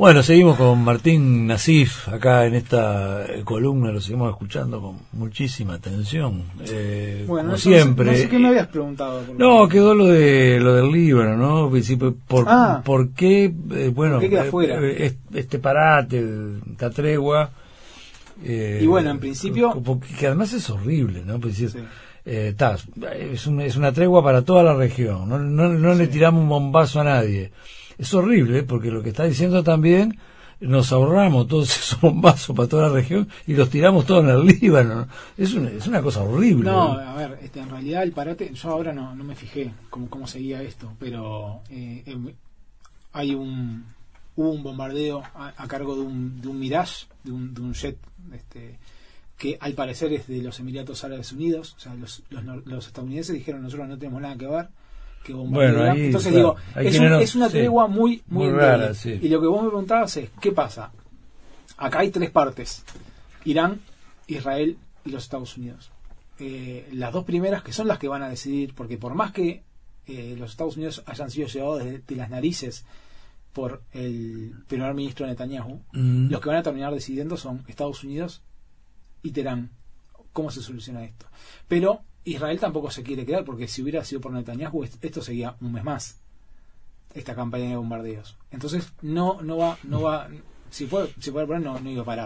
Bueno, seguimos con Martín Nasif acá en esta columna, lo seguimos escuchando con muchísima atención, bueno, como siempre. No sé qué me habías preguntado. No, quedó lo del libro, ¿no? ¿Por qué, bueno, ¿por qué queda fuera? Este parate, esta tregua? Y bueno, en principio... Que además es horrible, ¿no? Pues, sí. Es una tregua para toda la región, no le tiramos un bombazo a nadie. Es horrible porque lo que está diciendo también, nos ahorramos todos esos bombazos para toda la región y los tiramos todos en el Líbano. Es una cosa horrible. No, a ver, en realidad el parate, yo ahora no me fijé cómo seguía esto, pero hay hubo un bombardeo a cargo de un Mirage, de un jet que al parecer es de los Emiratos Árabes Unidos. O sea, los estadounidenses dijeron: nosotros no tenemos nada que ver, que bueno, ahí, entonces claro, digo, es una tregua muy rara, sí. Y lo que vos me preguntabas es, ¿qué pasa? Acá hay tres partes: Irán, Israel y los Estados Unidos. Las dos primeras, que son las que van a decidir, porque por más que los Estados Unidos hayan sido llevados de las narices por el primer ministro Netanyahu, los que van a terminar decidiendo son Estados Unidos y Teherán. ¿Cómo se soluciona esto? Pero Israel tampoco se quiere quedar, porque si hubiera sido por Netanyahu, esto seguía un mes más, esta campaña de bombardeos. Entonces no va, si puede poner, no iba a parar.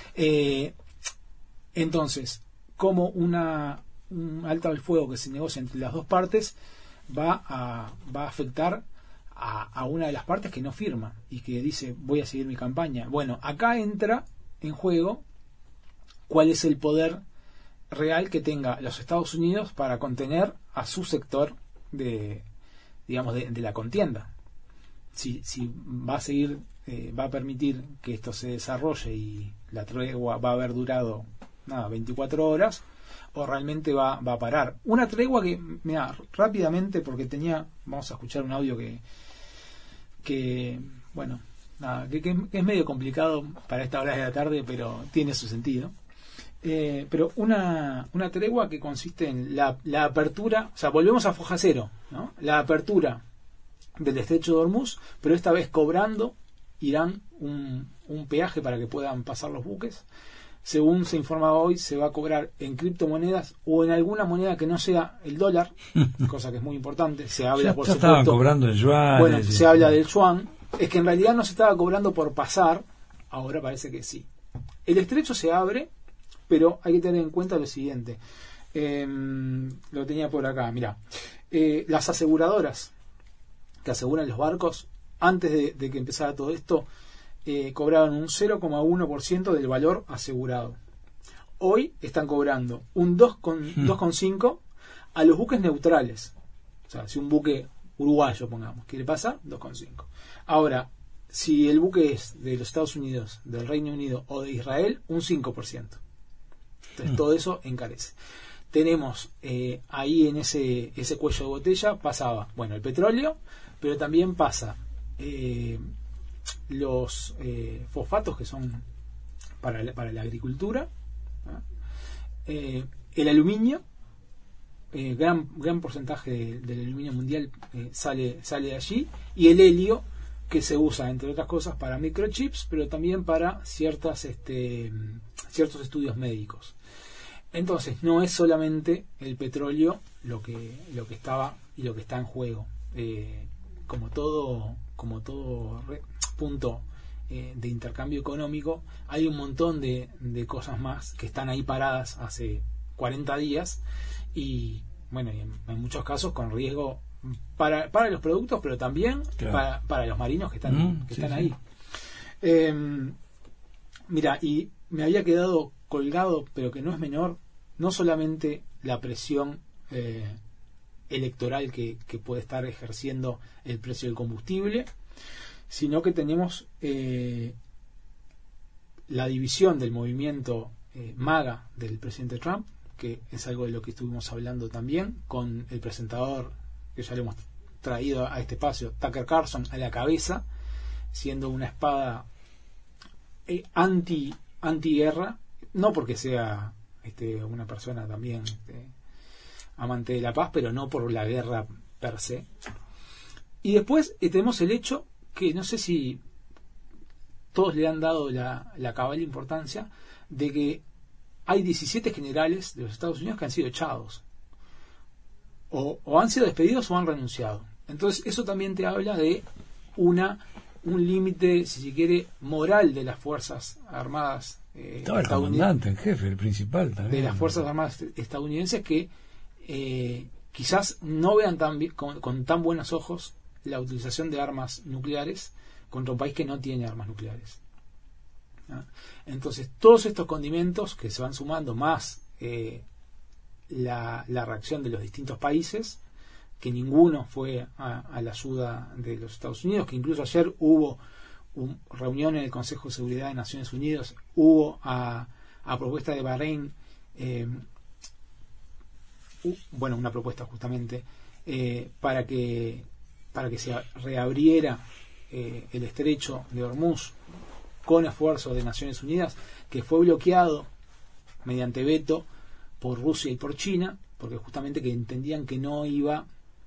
Entonces, como un alto al fuego que se negocia entre las dos partes va a afectar a una de las partes que no firma y que dice: voy a seguir mi campaña. Bueno, acá entra en juego cuál es el poder real que tenga los Estados Unidos para contener a su sector de la contienda. Si va a seguir, va a permitir que esto se desarrolle y la tregua va a haber durado 24 horas, o realmente va a parar. Una tregua que, mira, rápidamente, porque vamos a escuchar un audio que bueno, que es medio complicado para esta hora de la tarde, pero tiene su sentido. Pero una tregua que consiste en la apertura, o sea, volvemos a foja cero, ¿no? La apertura del estrecho de Hormuz, pero esta vez cobrando Irán un peaje para que puedan pasar los buques. Según se informaba hoy, se va a cobrar en criptomonedas o en alguna moneda que no sea el dólar, cosa que es muy importante. Se habla, por supuesto, estaban cobrando en yuan. Bueno, se habla del yuan. Es que en realidad no se estaba cobrando por pasar, ahora parece que sí. El estrecho se abre, pero hay que tener en cuenta lo siguiente. Lo tenía por acá, mirá. Las aseguradoras que aseguran los barcos, antes de que empezara todo esto, cobraban un 0,1% del valor asegurado. Hoy están cobrando un 2,5% a los buques neutrales. O sea, si un buque uruguayo, pongamos, quiere pasar, 2,5%. Ahora, si el buque es de los Estados Unidos, del Reino Unido o de Israel, un 5%. Entonces todo eso encarece. Tenemos ahí en ese cuello de botella pasaba, bueno, el petróleo, pero también pasa los fosfatos, que son para la agricultura, ¿no? El aluminio, gran porcentaje del aluminio mundial sale de allí, y el helio, que se usa entre otras cosas para microchips, pero también para ciertos estudios médicos. Entonces no es solamente el petróleo lo que estaba y lo que está en juego. Como todo punto de intercambio económico, hay un montón de cosas más que están ahí paradas hace 40 días y bueno, y en muchos casos con riesgo para los productos, pero también claro, para los marinos que están ahí. Mira, y me había quedado colgado, pero que no es menor, no solamente la presión electoral que puede estar ejerciendo el precio del combustible, sino que tenemos la división del movimiento MAGA del presidente Trump, que es algo de lo que estuvimos hablando también, con el presentador que ya le hemos traído a este espacio, Tucker Carlson, a la cabeza, siendo una espada anti-guerra, no porque sea una persona también amante de la paz, pero no por la guerra per se. Y después tenemos el hecho que no sé si todos le han dado la cabal importancia de que hay 17 generales de los Estados Unidos que han sido echados, o han sido despedidos o han renunciado. Entonces eso también te habla de un límite, si se quiere, moral de las Fuerzas Armadas estaba el comandante en jefe, el principal también, de las Fuerzas Armadas estadounidenses, que quizás no vean con tan buenos ojos la utilización de armas nucleares contra un país que no tiene armas nucleares. Entonces todos estos condimentos que se van sumando, más la reacción de los distintos países, que ninguno fue a la ayuda de los Estados Unidos, que incluso ayer hubo una reunión en el Consejo de Seguridad de Naciones Unidas, hubo a propuesta de Bahrein, una propuesta justamente para que se reabriera el estrecho de Hormuz con esfuerzo de Naciones Unidas, que fue bloqueado mediante veto por Rusia y por China, porque justamente que entendían que no iba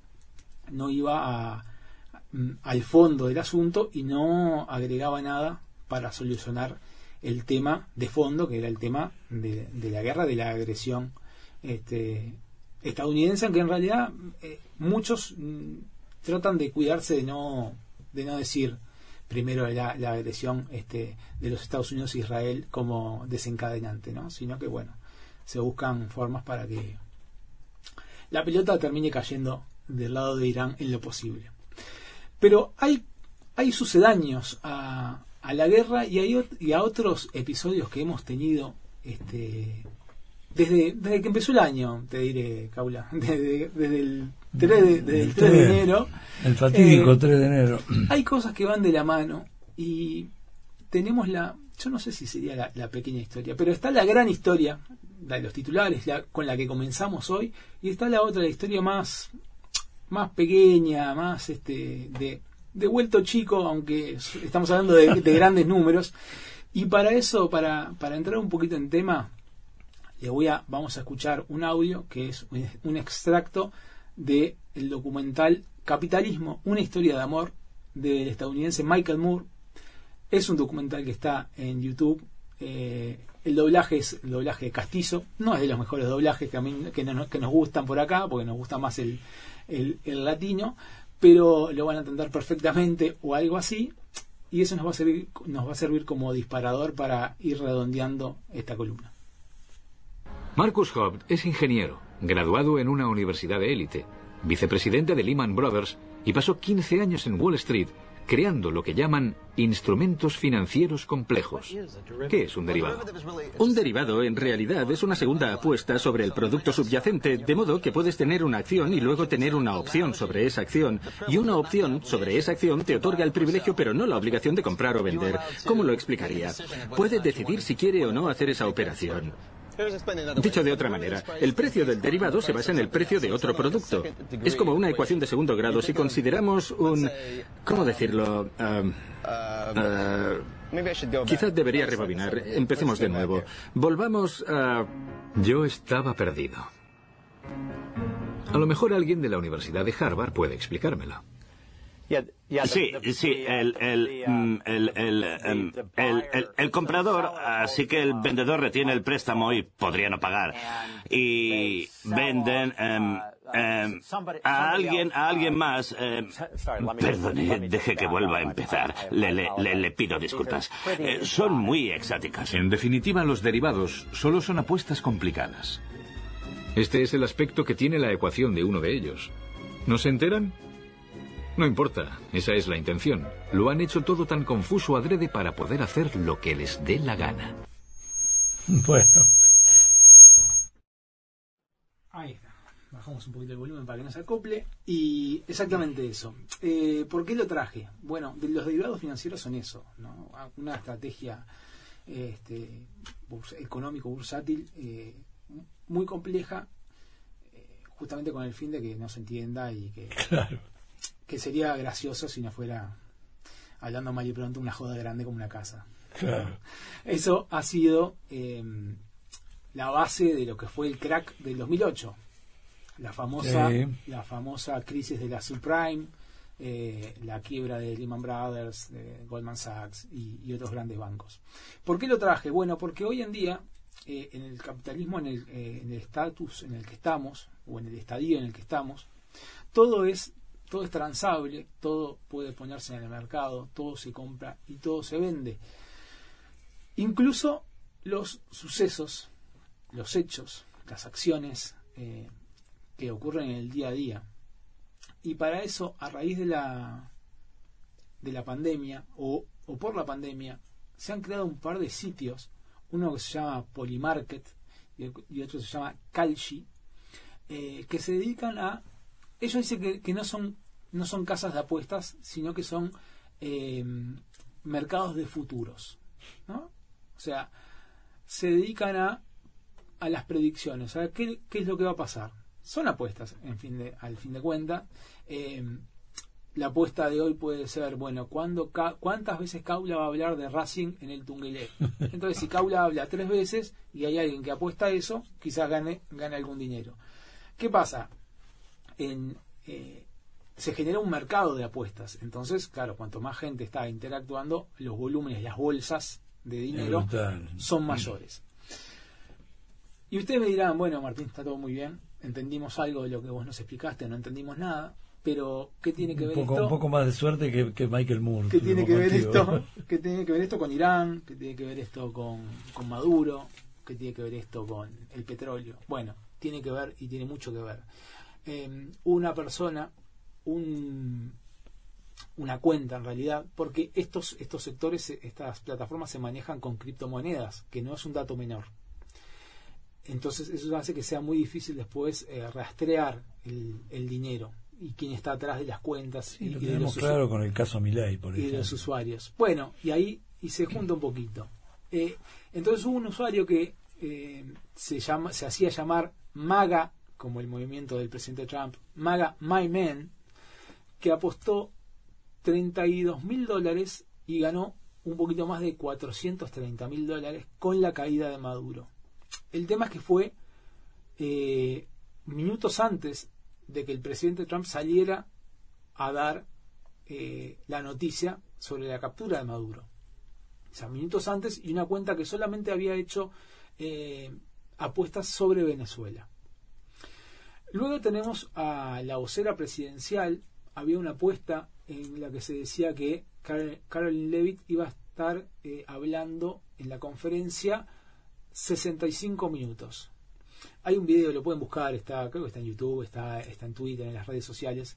al fondo del asunto y no agregaba nada para solucionar el tema de fondo, que era el tema de la guerra, de la agresión estadounidense, aunque en realidad muchos tratan de cuidarse de no decir primero la agresión de los Estados Unidos a Israel como desencadenante, ¿no? Sino que se buscan formas para que la pelota termine cayendo del lado de Irán en lo posible. Pero hay sucedáneos a la guerra y a otros episodios que hemos tenido desde que empezó el año, te diré, Caula, desde el 3 de enero. El fatídico 3 de enero. Hay cosas que van de la mano y tenemos yo no sé si sería la pequeña historia, pero está la gran historia, la de los titulares, con la que comenzamos hoy, y está la otra, la historia más pequeña, más de vuelto chico, aunque estamos hablando de grandes números. Y para eso, para entrar un poquito en tema, vamos a escuchar un audio que es un extracto del documental Capitalismo, una historia de amor, del estadounidense Michael Moore. Es un documental que está en YouTube. El doblaje es el doblaje castizo, no es de los mejores doblajes que nos gustan por acá, porque nos gusta más el latino, pero lo van a entender perfectamente o algo así, y eso nos va a servir como disparador para ir redondeando esta columna. Marcus Haupt es ingeniero, graduado en una universidad de élite, vicepresidente de Lehman Brothers, y pasó 15 años en Wall Street creando lo que llaman instrumentos financieros complejos. ¿Qué es un derivado? Un derivado, en realidad, es una segunda apuesta sobre el producto subyacente, de modo que puedes tener una acción y luego tener una opción sobre esa acción. Y una opción sobre esa acción te otorga el privilegio, pero no la obligación de comprar o vender. ¿Cómo lo explicaría? Puede decidir si quiere o no hacer esa operación. Dicho de otra manera, el precio del derivado se basa en el precio de otro producto. Es como una ecuación de segundo grado. Si consideramos ¿cómo decirlo? Quizás debería rebobinar. Empecemos de nuevo. Volvamos a... Yo estaba perdido. A lo mejor alguien de la Universidad de Harvard puede explicármelo. Sí, el comprador, así que el vendedor retiene el préstamo y podría no pagar. Y venden a alguien más. Perdone, deje que vuelva a empezar. Le pido disculpas. Son muy exóticas. En definitiva, los derivados solo son apuestas complicadas. Este es el aspecto que tiene la ecuación de uno de ellos. ¿No se enteran? No importa, esa es la intención. Lo han hecho todo tan confuso adrede para poder hacer lo que les dé la gana. Bueno. Ahí está. Bajamos un poquito el volumen para que no se acople. Y exactamente eso. ¿Por qué lo traje? Bueno, los derivados financieros son eso, ¿no? Una estrategia económico bursátil muy compleja, justamente con el fin de que no se entienda y que... Claro. Que sería gracioso si no fuera, hablando mal y pronto, una joda grande como una casa. Claro. Eso ha sido la base de lo que fue el crack del 2008. La famosa crisis de la subprime, la quiebra de Lehman Brothers, de Goldman Sachs y otros grandes bancos. ¿Por qué lo traje? Bueno, porque hoy en día en el capitalismo, en el estatus en el que estamos, o en el estadio en el que estamos, todo es transable, todo puede ponerse en el mercado, todo se compra y todo se vende. Incluso los sucesos, los hechos, las acciones que ocurren en el día a día. Y para eso, a raíz de la pandemia o por la pandemia, se han creado un par de sitios, uno que se llama Polymarket y otro se llama Kalshi, que se dedican a... Ellos dicen que no son casas de apuestas, sino que son mercados de futuros, ¿no? O sea, se dedican a las predicciones, a qué es lo que va a pasar. Son apuestas, al fin de cuentas. La apuesta de hoy puede ser, bueno, ¿cuántas veces Kaula va a hablar de Racing en el Tungelé? Entonces, si Kaula habla 3 veces y hay alguien que apuesta a eso, quizás gane algún dinero. ¿Qué pasa? Se genera un mercado de apuestas. Entonces, claro, cuanto más gente está interactuando, los volúmenes, las bolsas de dinero son mayores. Y ustedes me dirán, bueno, Martín, está todo muy bien, entendimos algo de lo que vos nos explicaste, no entendimos nada, pero ¿qué tiene que ver esto? Un poco más de suerte que Michael Moore. ¿Qué tiene que ver esto? ¿Qué tiene que ver esto con Irán? ¿Qué tiene que ver esto con Maduro? ¿Qué tiene que ver esto con el petróleo? Bueno, tiene que ver y tiene mucho que ver. Una persona, una cuenta en realidad, porque estos sectores, estas plataformas se manejan con criptomonedas, que no es un dato menor. Entonces eso hace que sea muy difícil después rastrear el dinero y quién está atrás de las cuentas. Sí, lo tenemos claro con el caso Milei, por ejemplo. Y de los usuarios. Bueno, y ahí se junta un poquito. Entonces hubo un usuario que se hacía llamar MAGA, como el movimiento del presidente Trump, MAGA My Man, que apostó $32.000 y ganó un poquito más de $430.000 con la caída de Maduro. El tema es que fue minutos antes de que el presidente Trump saliera a dar la noticia sobre la captura de Maduro. O sea, minutos antes, y una cuenta que solamente había hecho apuestas sobre Venezuela. Luego tenemos a la vocera presidencial. Había una apuesta en la que se decía que Caroline Leavitt iba a estar hablando en la conferencia 65 minutos. Hay un video, lo pueden buscar, creo que está en YouTube, está en Twitter, en las redes sociales.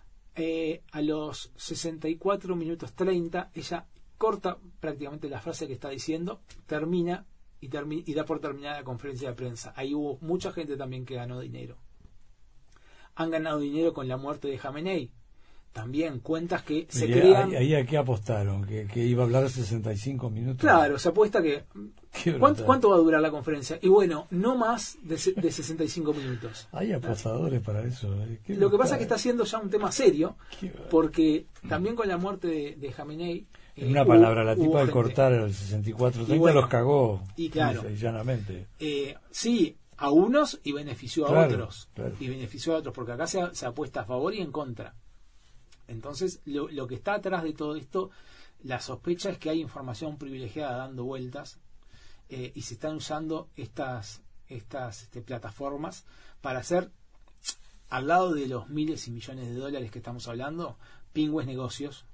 A los 64 minutos 30, ella corta prácticamente la frase que está diciendo, termina y da por terminada la conferencia de prensa. Ahí hubo mucha gente también que ganó dinero. Han ganado dinero con la muerte de Jamenei. También cuentas que se crean... ¿Ahí a qué apostaron? ¿Que iba a hablar 65 minutos? Claro, se apuesta que... ¿Cuánto va a durar la conferencia? Y bueno, no más de 65 minutos. Hay apostadores para eso. Lo que pasa es que está siendo ya un tema serio, porque también con la muerte de Jamenei... En una palabra, la tipa de cortar el 64-30 bueno, los cagó. Y claro, llanamente. Sí, a unos y benefició a otros. Claro. Y benefició a otros, porque acá se apuesta a favor y en contra. Entonces, lo que está atrás de todo esto, la sospecha es que hay información privilegiada dando vueltas y se están usando estas plataformas para hacer, al lado de los miles y millones de dólares que estamos hablando, pingües negocios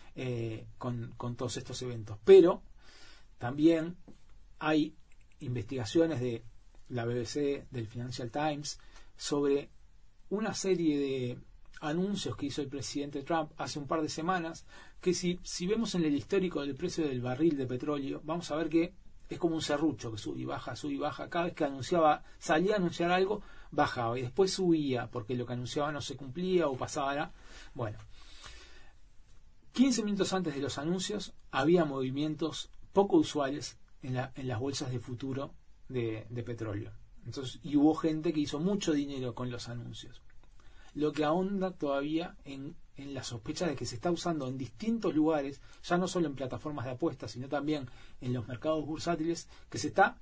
con todos estos eventos. Pero también hay investigaciones de la BBC, del Financial Times, sobre una serie de anuncios que hizo el presidente Trump hace un par de semanas, que si vemos en el histórico del precio del barril de petróleo, vamos a ver que es como un serrucho que sube y baja. Cada vez que salía a anunciar algo, bajaba y después subía porque lo que anunciaba no se cumplía o pasaba. Bueno, 15 minutos antes de los anuncios había movimientos poco usuales en las bolsas de futuro de petróleo. Entonces, y hubo gente que hizo mucho dinero con los anuncios. Lo que ahonda todavía en la sospecha de que se está usando en distintos lugares, ya no solo en plataformas de apuestas, sino también en los mercados bursátiles, que se está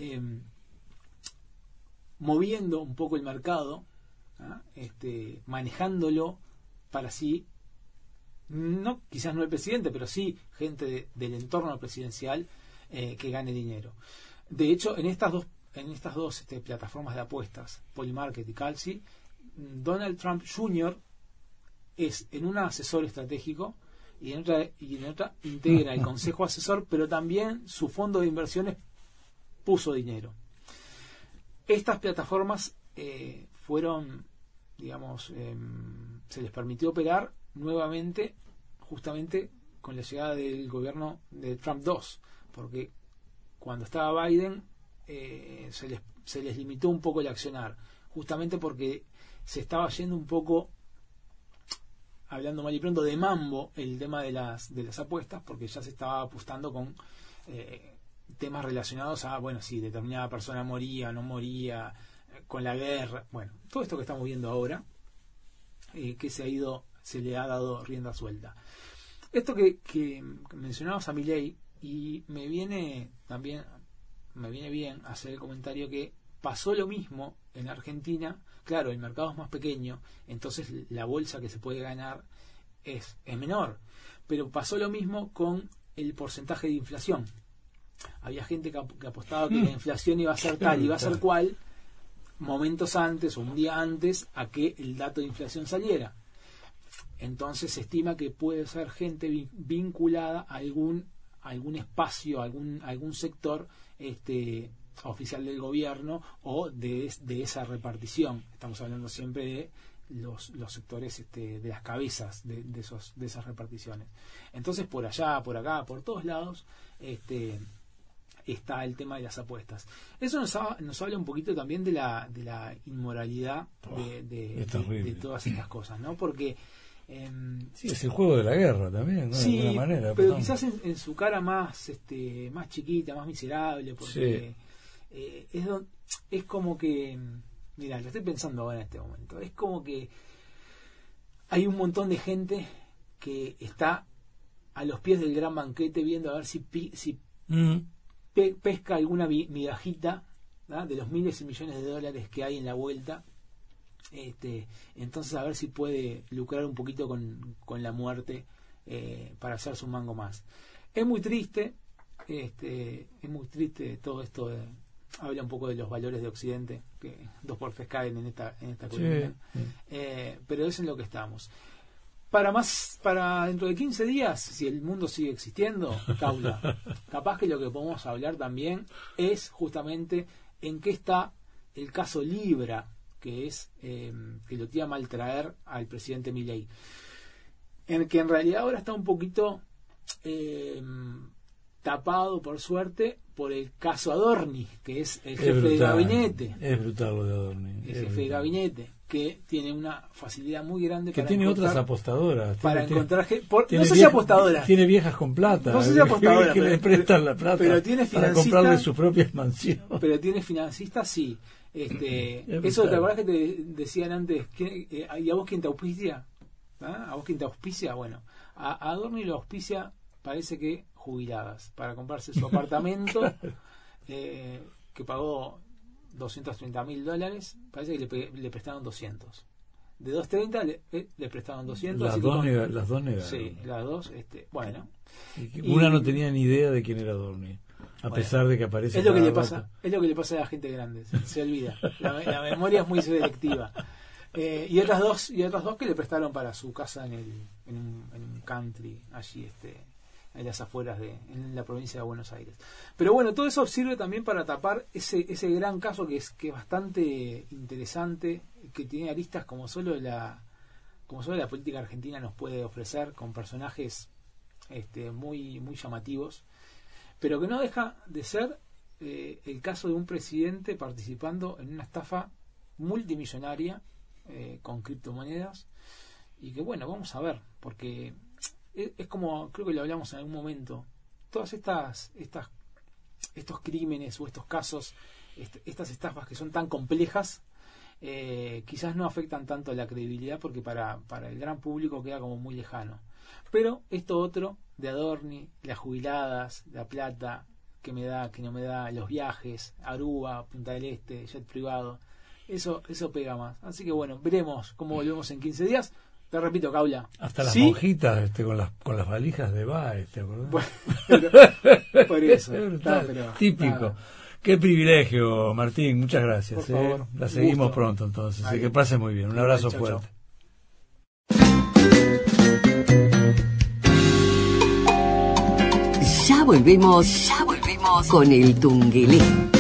moviendo un poco el mercado, manejándolo para así no, quizás no el presidente, pero sí gente del entorno presidencial que gane dinero. De hecho, en estas dos plataformas de apuestas, Polymarket y Kalshi, Donald Trump Jr. es en una asesor estratégico y en otra integra el consejo asesor, pero también su fondo de inversiones puso dinero. Estas plataformas fueron, digamos, se les permitió operar nuevamente justamente con la llegada del gobierno de Trump 2, porque cuando estaba Biden se les limitó un poco el accionar, justamente porque se estaba yendo un poco, hablando mal y pronto, de mambo el tema de las apuestas, porque ya se estaba apostando con temas relacionados a, bueno, si determinada persona moría o no moría, con la guerra, bueno, todo esto que estamos viendo ahora, que se le ha dado rienda suelta. Esto que mencionabas a Milei, y me viene bien hacer el comentario que pasó lo mismo en Argentina. Claro, el mercado es más pequeño, entonces la bolsa que se puede ganar es menor, pero pasó lo mismo con el porcentaje de inflación. Había gente que apostaba que la inflación iba a ser tal, iba a ser cual, momentos antes o un día antes a que el dato de inflación saliera. Entonces se estima que puede ser gente vinculada a algún espacio, algún sector oficial del gobierno o de esa repartición. Estamos hablando siempre de los sectores de las cabezas de esas reparticiones. Entonces por allá, por acá, por todos lados está el tema de las apuestas. Eso nos habla un poquito también de la inmoralidad de todas estas cosas, ¿no? Porque sí, es el juego de la guerra también, ¿no? Sí, de alguna manera, pero quizás en su cara más chiquita, más miserable, porque es como que, mira, lo estoy pensando ahora en este momento, es como que hay un montón de gente que está a los pies del gran banquete viendo a ver si pesca alguna migajita, ¿no?, de los miles y millones de dólares que hay en la vuelta. Entonces a ver si puede lucrar un poquito con la muerte para hacerse un mango más. Es muy triste todo esto. Habla un poco de los valores de Occidente, que 2 por 3 caen en esta columna. Pero eso es en lo que estamos. Para dentro de 15 días, si el mundo sigue existiendo, Caula, capaz que lo que podemos hablar también es justamente en qué está el caso Libra, que es que lo tira a maltraer al presidente Milei, en que en realidad ahora está un poquito tapado, por suerte, por el caso Adorni, que es el jefe de gabinete. Es brutal lo de Adorni. El jefe de gabinete, que tiene una facilidad muy grande que tiene otras apostadoras. No sé si apostadoras. Tiene viejas con plata. No sé si apostadoras. que le prestan la plata pero tiene para comprarle sus propias mansiones. Pero tiene financistas, sí. Eso, ¿te acordás que te decían antes? ¿Y a vos quién te auspicia? ¿Ah? ¿A vos quién te auspicia? Bueno, a Adorni lo auspicia, parece que jubiladas, para comprarse su apartamento, que pagó $230,000, parece que le prestaron 200. De 230 le prestaron 200. Las dos negaron. Sí, las dos. Bueno. Una no tenía ni idea de quién era Adorni. A pesar de que aparece. Es lo que le pasa a la gente grande, se olvida. La memoria es muy selectiva. Y otras dos que le prestaron para su casa en un country allí en las afueras en la provincia de Buenos Aires. Pero bueno, todo eso sirve también para tapar ese gran caso que es bastante interesante, que tiene aristas como solo la política argentina nos puede ofrecer, con personajes muy muy llamativos, pero que no deja de ser el caso de un presidente participando en una estafa multimillonaria con criptomonedas, y que bueno, vamos a ver, porque es como, creo que lo hablamos en algún momento, todas estos crímenes o estos casos, estas estafas que son tan complejas, quizás no afectan tanto a la credibilidad, porque para el gran público queda como muy lejano. Pero esto otro de Adorni, las jubiladas, la plata que me da, que no me da, los viajes, Aruba, Punta del Este, jet privado, eso pega más. Así que bueno, veremos cómo volvemos en 15 días. te repito, Caula. Hasta las ¿sí? monjitas con las valijas de Baez, ¿te acordás? Bueno, por eso. Típico. Nada. Qué privilegio, Martín. Muchas gracias. Por favor, La seguimos gusto. pronto entonces. Ahí. Que pase muy bien. Un abrazo Chau, fuerte. Ya volvemos con el Tungelé.